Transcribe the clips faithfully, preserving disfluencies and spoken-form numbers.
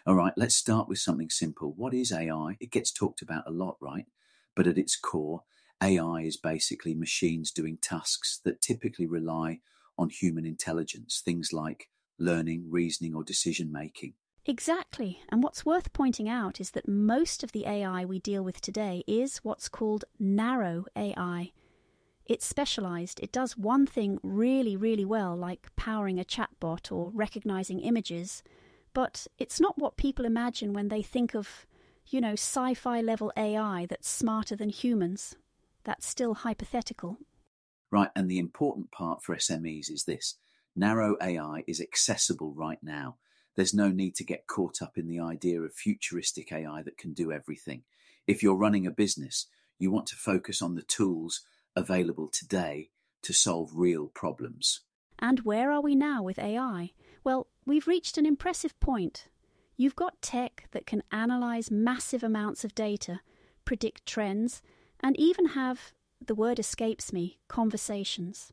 All right, let's start with something simple. What is A I? It gets talked about a lot, right? But at its core, A I is basically machines doing tasks that typically rely on human intelligence, things like learning, reasoning, or decision making. Exactly. And what's worth pointing out is that most of the A I we deal with today is what's called narrow A I. It's specialized. It does one thing really, really well, like powering a chatbot or recognizing images. But it's not what people imagine when they think of, you know, sci-fi level A I that's smarter than humans. That's still hypothetical. Right, and the important part for S M Es is this. Narrow A I is accessible right now. There's no need to get caught up in the idea of futuristic A I that can do everything. If you're running a business, you want to focus on the tools available today to solve real problems. And where are we now with A I? Well, we've reached an impressive point. You've got tech that can analyze massive amounts of data, predict trends, and even have, the word escapes me, conversations.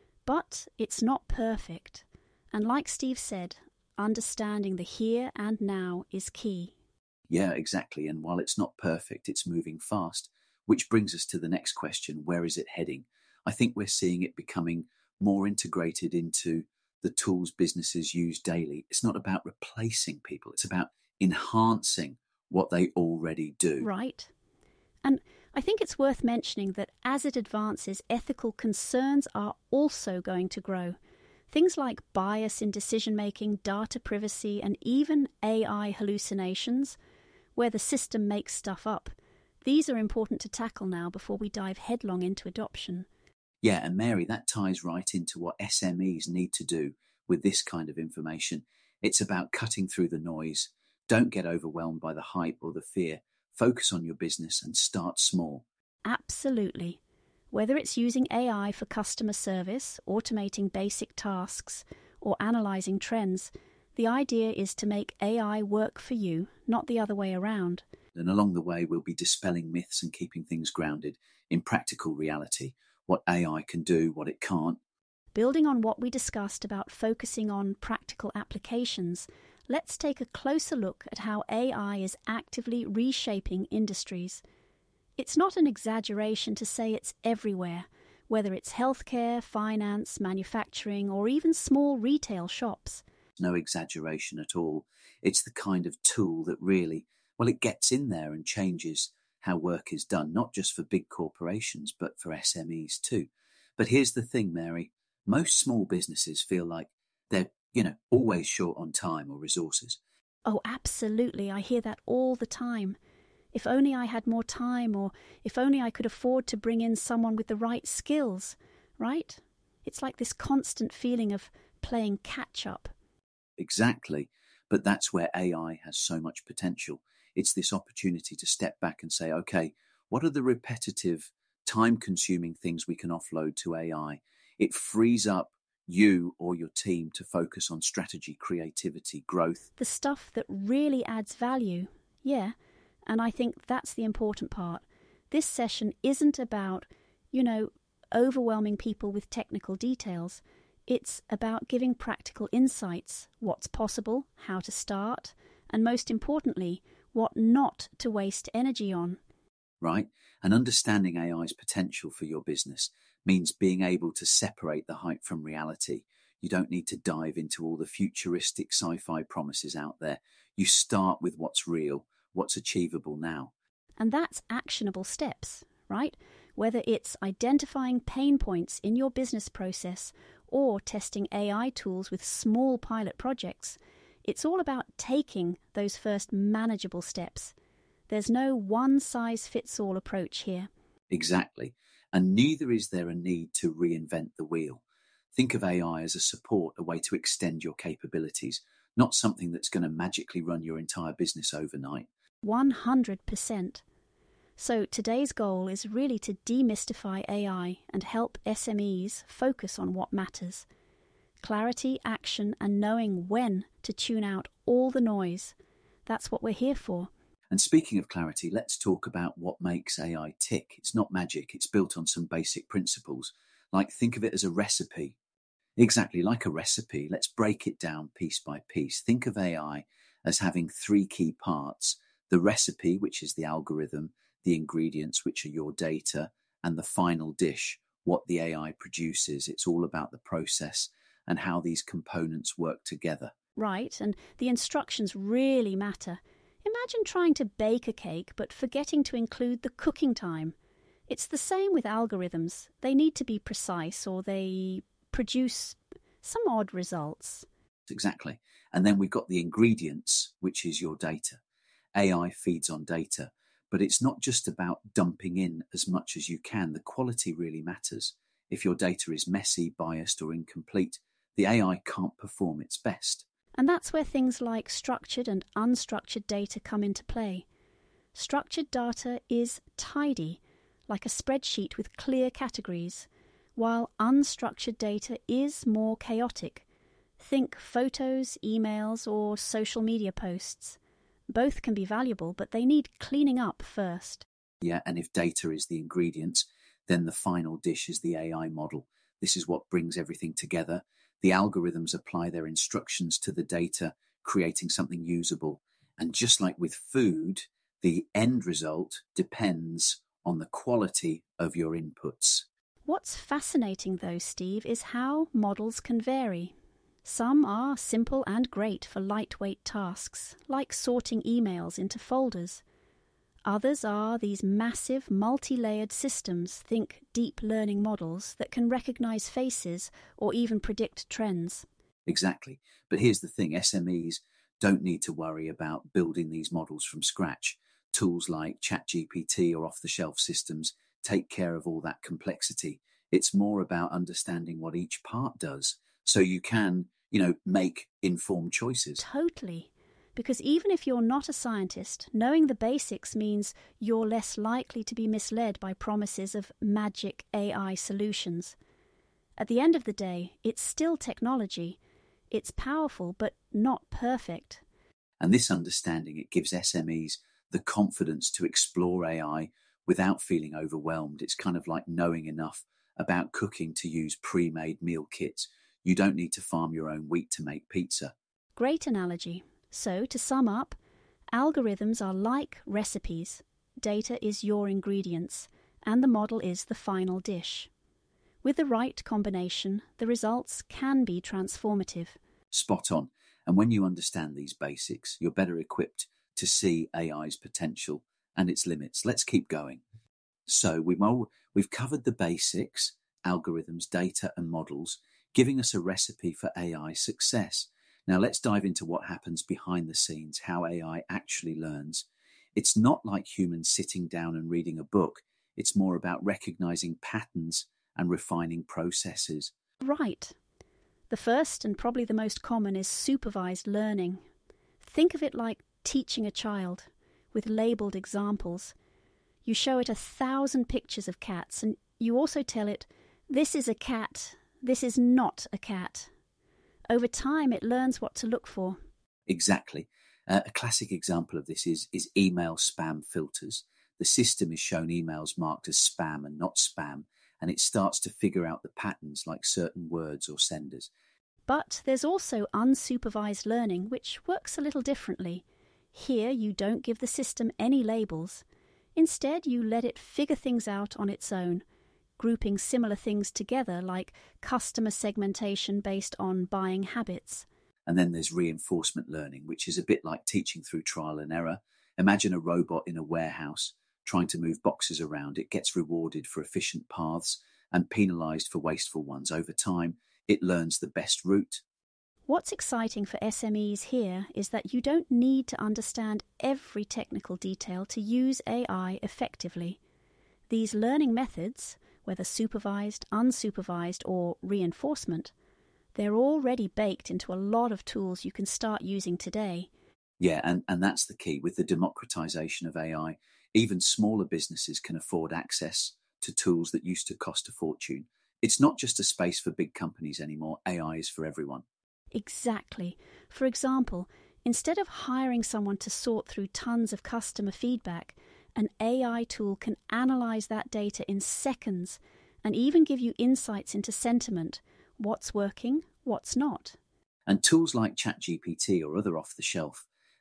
But it's not perfect. And like Steve said, understanding the here and now is key. Yeah, exactly. And while it's not perfect, it's moving fast, which brings us to the next question. Where is it heading? I think we're seeing it becoming more integrated into the tools businesses use daily. It's not about replacing people. It's about enhancing what they already do. Right. And I think it's worth mentioning that as it advances, ethical concerns are also going to grow. Things like bias in decision-making, data privacy, and even A I hallucinations, where the system makes stuff up. These are important to tackle now before we dive headlong into adoption. Yeah, and Mary, that ties right into what S M Es need to do with this kind of information. It's about cutting through the noise. Don't get overwhelmed by the hype or the fear. Focus on your business and start small. Absolutely. Whether it's using A I for customer service, automating basic tasks, or analysing trends, the idea is to make A I work for you, not the other way around. And along the way, we'll be dispelling myths and keeping things grounded in practical reality, what A I can do, what it can't. Building on what we discussed about focusing on practical applications, let's take a closer look at how A I is actively reshaping industries. It's not an exaggeration to say it's everywhere, whether it's healthcare, finance, manufacturing, or even small retail shops. No exaggeration at all. It's the kind of tool that really, well, it gets in there and changes how work is done, not just for big corporations, but for S M Es too. But here's the thing, Mary. Most small businesses feel like they're, you know, always short on time or resources. Oh, absolutely. I hear that all the time. If only I had more time, or if only I could afford to bring in someone with the right skills, right? It's like this constant feeling of playing catch-up. Exactly. But that's where A I has so much potential. It's this opportunity to step back and say, okay, what are the repetitive, time-consuming things we can offload to A I? It frees up you or your team to focus on strategy, creativity, growth. The stuff that really adds value, yeah. And I think that's the important part. This session isn't about, you know, overwhelming people with technical details. It's about giving practical insights, what's possible, how to start, and most importantly, what not to waste energy on. Right? And understanding A I's potential for your business means being able to separate the hype from reality. You don't need to dive into all the futuristic sci-fi promises out there. You start with what's real, what's achievable now. And that's actionable steps, right? Whether it's identifying pain points in your business process or testing A I tools with small pilot projects, it's all about taking those first manageable steps. There's no one-size-fits-all approach here. Exactly. And neither is there a need to reinvent the wheel. Think of A I as a support, a way to extend your capabilities, not something that's going to magically run your entire business overnight. one hundred percent. So today's goal is really to demystify A I and help S M Es focus on what matters. Clarity, action, and knowing when to tune out all the noise. That's what we're here for. And speaking of clarity, let's talk about what makes A I tick. It's not magic. It's built on some basic principles. Like, think of it as a recipe. Exactly like a recipe. Let's break it down piece by piece. Think of A I as having three key parts: the recipe, which is the algorithm, the ingredients, which are your data, and the final dish, what the A I produces. It's all about the process and how these components work together. Right, and the instructions really matter. Imagine trying to bake a cake but forgetting to include the cooking time. It's the same with algorithms. They need to be precise or they produce some odd results. Exactly. And then we've got the ingredients, which is your data. A I feeds on data, but it's not just about dumping in as much as you can. The quality really matters. If your data is messy, biased, or incomplete, the A I can't perform its best. And that's where things like structured and unstructured data come into play. Structured data is tidy, like a spreadsheet with clear categories, while unstructured data is more chaotic. Think photos, emails, or social media posts. Both can be valuable, but they need cleaning up first. Yeah, and if data is the ingredients, then the final dish is the A I model. This is what brings everything together. The algorithms apply their instructions to the data, creating something usable. And just like with food, the end result depends on the quality of your inputs. What's fascinating, though, Steve, is how models can vary. Some are simple and great for lightweight tasks, like sorting emails into folders. Others are these massive, multi-layered systems, think deep learning models, that can recognize faces or even predict trends. Exactly. But here's the thing, S M Es don't need to worry about building these models from scratch. Tools like ChatGPT or off-the-shelf systems take care of all that complexity. It's more about understanding what each part does, so you can, you know, make informed choices. Totally. Because even if you're not a scientist, knowing the basics means you're less likely to be misled by promises of magic A I solutions. At the end of the day, it's still technology. It's powerful, but not perfect. And this understanding, it gives S M Es the confidence to explore A I without feeling overwhelmed. It's kind of like knowing enough about cooking to use pre-made meal kits. You don't need to farm your own wheat to make pizza. Great analogy. So, to sum up, algorithms are like recipes. Data is your ingredients, and the model is the final dish. With the right combination, the results can be transformative. Spot on. And when you understand these basics, you're better equipped to see A I's potential and its limits. Let's keep going. So we've, we've covered the basics, algorithms, data, and models, giving us a recipe for A I success. Now let's dive into what happens behind the scenes, how A I actually learns. It's not like humans sitting down and reading a book. It's more about recognizing patterns and refining processes. Right. The first and probably the most common is supervised learning. Think of it like teaching a child with labelled examples. You show it a thousand pictures of cats and you also tell it, this is a cat, this is not a cat. Over time, it learns what to look for. Exactly. Uh, a classic example of this is, is email spam filters. The system is shown emails marked as spam and not spam, and it starts to figure out the patterns like certain words or senders. But there's also unsupervised learning, which works a little differently. Here, you don't give the system any labels. Instead, you let it figure things out on its own, grouping similar things together like customer segmentation based on buying habits. And then there's reinforcement learning, which is a bit like teaching through trial and error. Imagine a robot in a warehouse trying to move boxes around. It gets rewarded for efficient paths and penalised for wasteful ones. Over time, it learns the best route. What's exciting for S M Es here is that you don't need to understand every technical detail to use A I effectively. These learning methods, whether supervised, unsupervised, or reinforcement, they're already baked into a lot of tools you can start using today. Yeah, and, and that's the key. With the democratization of A I, even smaller businesses can afford access to tools that used to cost a fortune. It's not just a space for big companies anymore. A I is for everyone. Exactly. For example, instead of hiring someone to sort through tons of customer feedback, an A I tool can analyze that data in seconds and even give you insights into sentiment, what's working, what's not. And tools like ChatGPT or other off-the-shelf,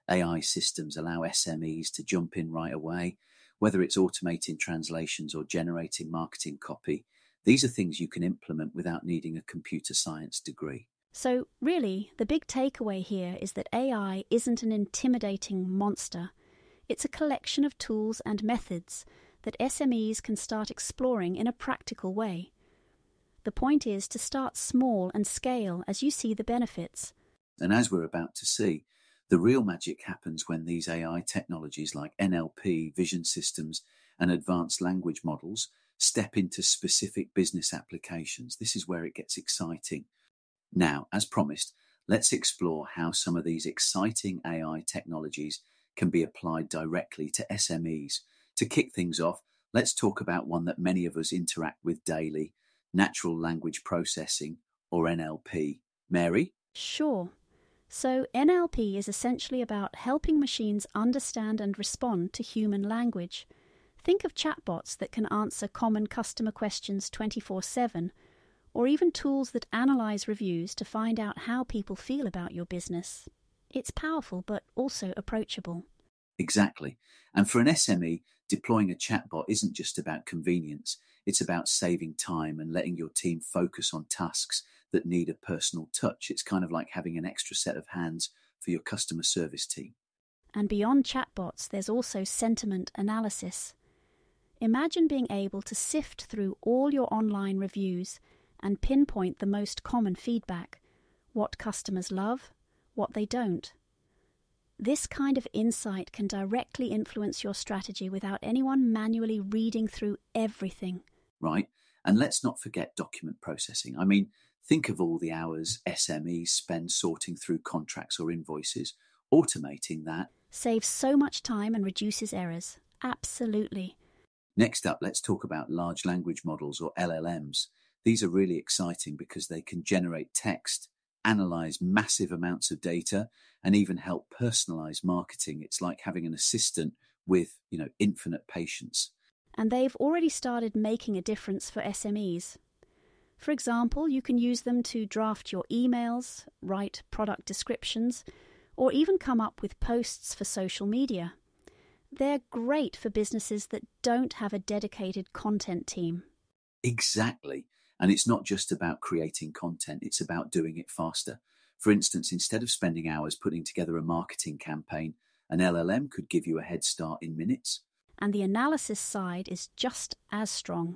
A I systems allow S M Es to jump in right away, whether it's automating translations or generating marketing copy. These are things you can implement without needing a computer science degree. So, really, the big takeaway here is that A I isn't an intimidating monster. It's a collection of tools and methods that S M Es can start exploring in a practical way. The point is to start small and scale as you see the benefits. And as we're about to see, the real magic happens when these A I technologies like N L P, vision systems, and advanced language models step into specific business applications. This is where it gets exciting. Now, as promised, let's explore how some of these exciting A I technologies can be applied directly to S M Es. To kick things off, let's talk about one that many of us interact with daily, natural language processing, or N L P. Mary? Sure. So N L P is essentially about helping machines understand and respond to human language. Think of chatbots that can answer common customer questions twenty-four seven, or even tools that analyze reviews to find out how people feel about your business. It's powerful, but also approachable. Exactly. And for an S M E, deploying a chatbot isn't just about convenience. It's about saving time and letting your team focus on tasks that need a personal touch. It's kind of like having an extra set of hands for your customer service team. And beyond chatbots, there's also sentiment analysis. Imagine being able to sift through all your online reviews and pinpoint the most common feedback, what customers love, what they don't. This kind of insight can directly influence your strategy without anyone manually reading through everything. Right. And let's not forget document processing. I mean, think of all the hours S M Es spend sorting through contracts or invoices. Automating that saves so much time and reduces errors. Absolutely. Next up, let's talk about large language models, or L L Ms. These are really exciting because they can generate text, analyze massive amounts of data, and even help personalize marketing. It's like having an assistant with, you know, infinite patience. And they've already started making a difference for S M Es. For example, you can use them to draft your emails, write product descriptions, or even come up with posts for social media. They're great for businesses that don't have a dedicated content team. Exactly. And it's not just about creating content, it's about doing it faster. For instance, instead of spending hours putting together a marketing campaign, an L L M could give you a head start in minutes. And the analysis side is just as strong.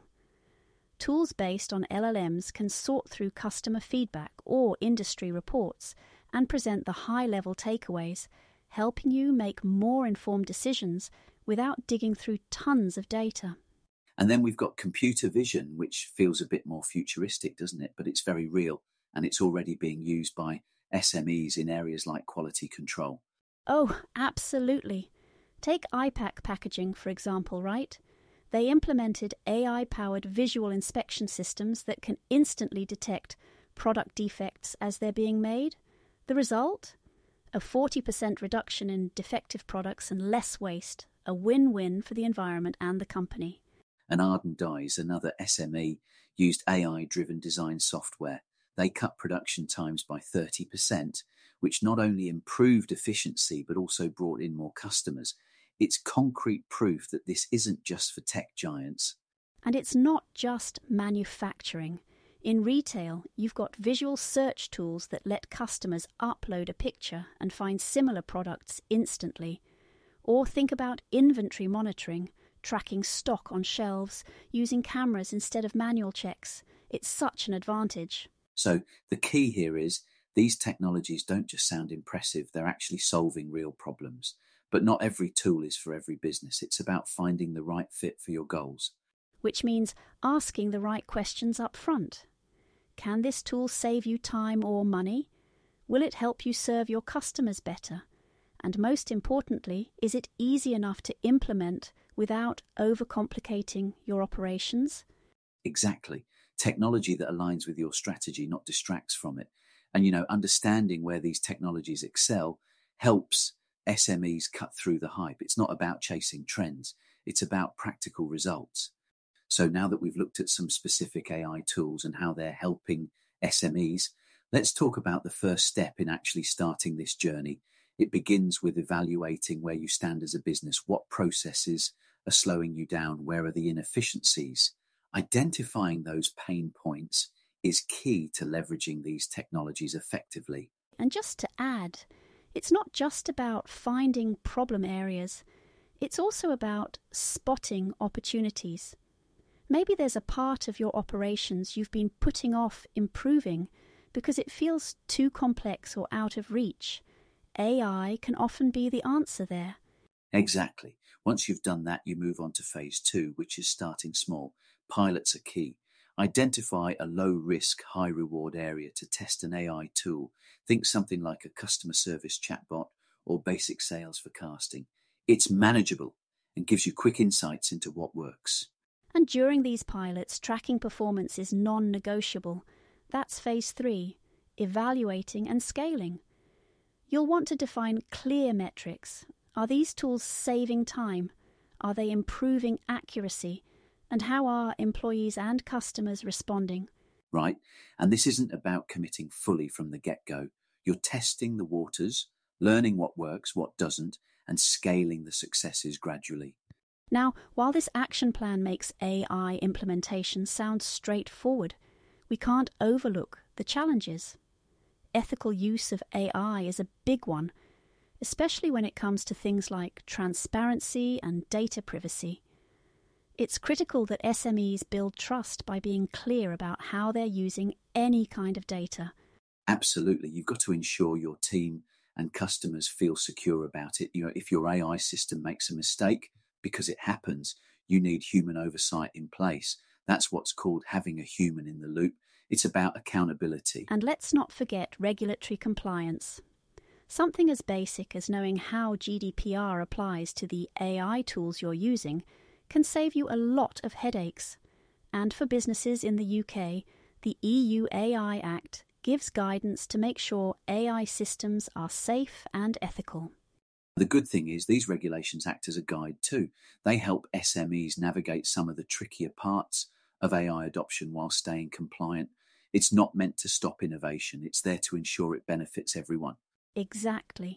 Tools based on L L Ms can sort through customer feedback or industry reports and present the high-level takeaways, helping you make more informed decisions without digging through tons of data. And then we've got computer vision, which feels a bit more futuristic, doesn't it? But it's very real, and it's already being used by S M Es in areas like quality control. Oh, absolutely. Take I PAC Packaging, for example, right? They implemented A I-powered visual inspection systems that can instantly detect product defects as they're being made. The result? A forty percent reduction in defective products and less waste, a win-win for the environment and the company. And Arden Dyes, another S M E, used A I-driven design software. They cut production times by thirty percent, which not only improved efficiency but also brought in more customers. It's concrete proof that this isn't just for tech giants. And it's not just manufacturing. In retail, you've got visual search tools that let customers upload a picture and find similar products instantly. Or think about inventory monitoring, tracking stock on shelves, using cameras instead of manual checks. It's such an advantage. So the key here is these technologies don't just sound impressive, they're actually solving real problems. But not every tool is for every business. It's about finding the right fit for your goals. Which means asking the right questions up front. Can this tool save you time or money? Will it help you serve your customers better? And most importantly, is it easy enough to implement without overcomplicating your operations? Exactly. Technology that aligns with your strategy, not distracts from it. And, you know, understanding where these technologies excel helps S M Es cut through the hype. It's not about chasing trends. It's about practical results. So now that we've looked at some specific A I tools and how they're helping S M Es, let's talk about the first step in actually starting this journey. It begins with evaluating where you stand as a business, what processes are slowing you down, where are the inefficiencies. Identifying those pain points is key to leveraging these technologies effectively. And just to add, it's not just about finding problem areas, it's also about spotting opportunities. Maybe there's a part of your operations you've been putting off improving because it feels too complex or out of reach. A I can often be the answer there. Exactly. Once you've done that, you move on to phase two, which is starting small. Pilots are key. Identify a low-risk, high-reward area to test an A I tool. Think something like a customer service chatbot or basic sales forecasting. It's manageable and gives you quick insights into what works. And during these pilots, tracking performance is non-negotiable. That's phase three, evaluating and scaling. You'll want to define clear metrics. Are these tools saving time? Are they improving accuracy? And how are employees and customers responding? Right, and this isn't about committing fully from the get-go. You're testing the waters, learning what works, what doesn't, and scaling the successes gradually. Now, while this action plan makes A I implementation sound straightforward, we can't overlook the challenges. Ethical use of A I is a big one, especially when it comes to things like transparency and data privacy. It's critical that S M Es build trust by being clear about how they're using any kind of data. Absolutely. You've got to ensure your team and customers feel secure about it. You know, if your A I system makes a mistake, because it happens, you need human oversight in place. That's what's called having a human in the loop. It's about accountability. And let's not forget regulatory compliance. Something as basic as knowing how G D P R applies to the A I tools you're using can save you a lot of headaches. And for businesses in the U K, the E U A I Act gives guidance to make sure A I systems are safe and ethical. The good thing is these regulations act as a guide too. They help S M Es navigate some of the trickier parts of A I adoption while staying compliant. It's not meant to stop innovation. It's there to ensure it benefits everyone. Exactly.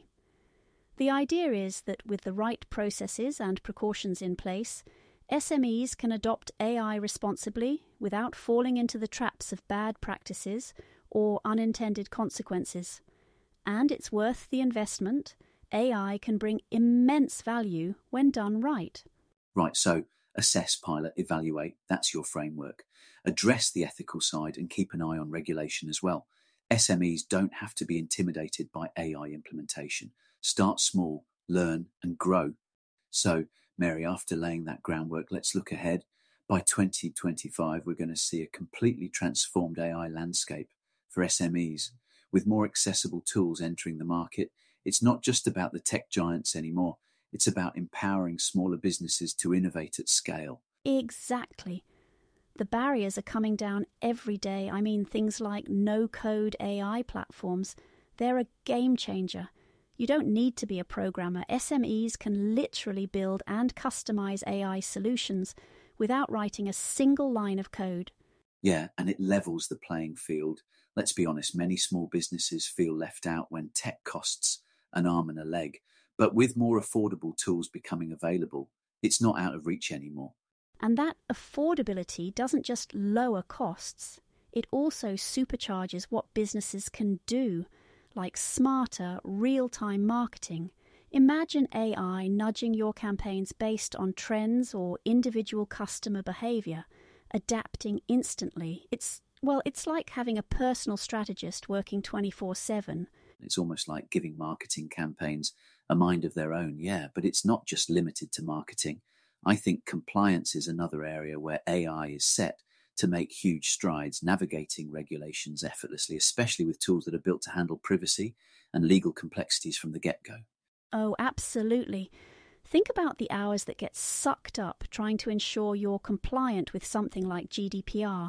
The idea is that with the right processes and precautions in place, S M Es can adopt A I responsibly without falling into the traps of bad practices or unintended consequences. And it's worth the investment. A I can bring immense value when done right. Right, so assess, pilot, evaluate, that's your framework. Address the ethical side and keep an eye on regulation as well. S M Es don't have to be intimidated by A I implementation. Start small, learn and grow. So, Mary, after laying that groundwork, let's look ahead. By twenty twenty-five, we're going to see a completely transformed A I landscape for S M Es. With more accessible tools entering the market, it's not just about the tech giants anymore. It's about empowering smaller businesses to innovate at scale. Exactly. The barriers are coming down every day. I mean, things like no-code A I platforms. They're a game changer. You don't need to be a programmer. S M Es can literally build and customize A I solutions without writing a single line of code. Yeah, and it levels the playing field. Let's be honest, many small businesses feel left out when tech costs an arm and a leg. But with more affordable tools becoming available, it's not out of reach anymore. And that affordability doesn't just lower costs, it also supercharges what businesses can do, like smarter, real-time marketing. Imagine A I nudging your campaigns based on trends or individual customer behavior, adapting instantly. It's, well, it's like having a personal strategist working twenty-four seven. It's almost like giving marketing campaigns a mind of their own, yeah, but it's not just limited to marketing. I think compliance is another area where A I is set to make huge strides, navigating regulations effortlessly, especially with tools that are built to handle privacy and legal complexities from the get-go. Oh, absolutely. Think about the hours that get sucked up trying to ensure you're compliant with something like G D P R.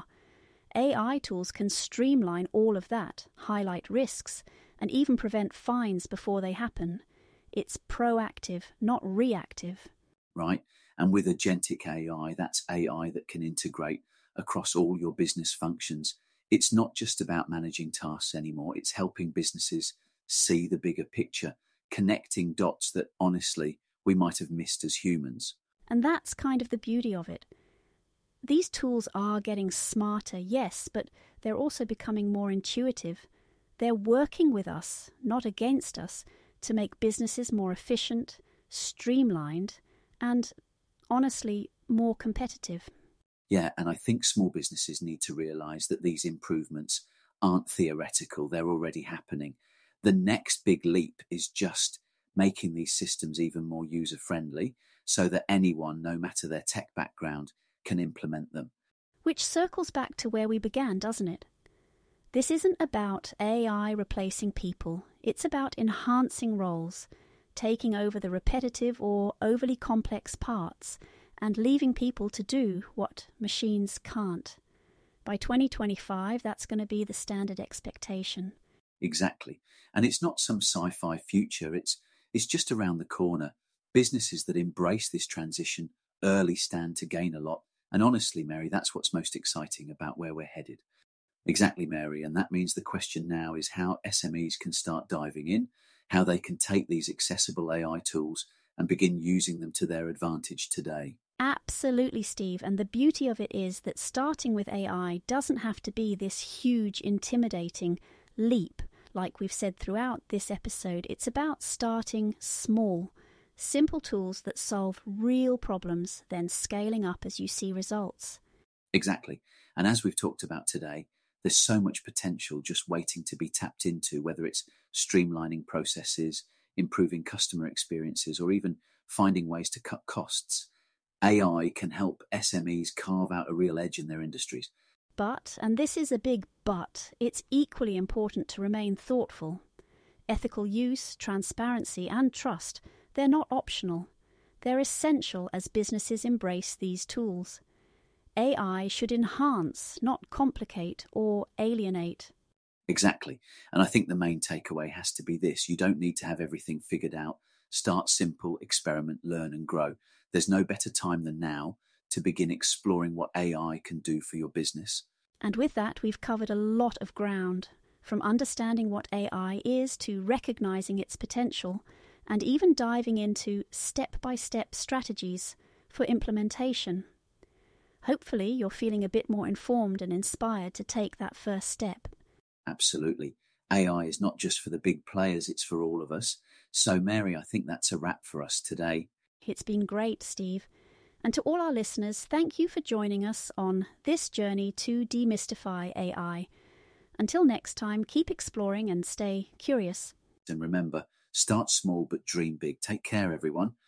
A I tools can streamline all of that, highlight risks, and even prevent fines before they happen. It's proactive, not reactive. Right, and with agentic A I, that's A I that can integrate across all your business functions. It's not just about managing tasks anymore, it's helping businesses see the bigger picture, connecting dots that honestly we might have missed as humans. And that's kind of the beauty of it. These tools are getting smarter, yes, but they're also becoming more intuitive. They're working with us, not against us, to make businesses more efficient, streamlined, and, honestly, more competitive. Yeah, and I think small businesses need to realise that these improvements aren't theoretical, they're already happening. The next big leap is just making these systems even more user-friendly so that anyone, no matter their tech background, can implement them. Which circles back to where we began, doesn't it? This isn't about A I replacing people. It's about enhancing roles, taking over the repetitive or overly complex parts, and leaving people to do what machines can't. By twenty twenty-five, that's going to be the standard expectation. Exactly. And it's not some sci-fi future, it's, it's just around the corner. Businesses that embrace this transition early stand to gain a lot. And honestly, Mary, that's what's most exciting about where we're headed. Exactly, Mary. And that means the question now is how S M Es can start diving in, how they can take these accessible A I tools and begin using them to their advantage today. Absolutely, Steve. And the beauty of it is that starting with A I doesn't have to be this huge, intimidating leap. Like we've said throughout this episode, it's about starting small, simple tools that solve real problems, then scaling up as you see results. Exactly. And as we've talked about today, there's so much potential just waiting to be tapped into, whether it's streamlining processes, improving customer experiences, or even finding ways to cut costs. A I can help S M Es carve out a real edge in their industries. But, and this is a big but, it's equally important to remain thoughtful. Ethical use, transparency, and trust, they're not optional. They're essential as businesses embrace these tools. A I should enhance, not complicate or alienate. Exactly. And I think the main takeaway has to be this. You don't need to have everything figured out. Start simple, experiment, learn and grow. There's no better time than now to begin exploring what A I can do for your business. And with that, we've covered a lot of ground, from understanding what A I is to recognizing its potential, and even diving into step-by-step strategies for implementation. Hopefully, you're feeling a bit more informed and inspired to take that first step. Absolutely. A I is not just for the big players, it's for all of us. So, Mary, I think that's a wrap for us today. It's been great, Steve. And to all our listeners, thank you for joining us on this journey to demystify A I. Until next time, keep exploring and stay curious. And remember, start small but dream big. Take care, everyone.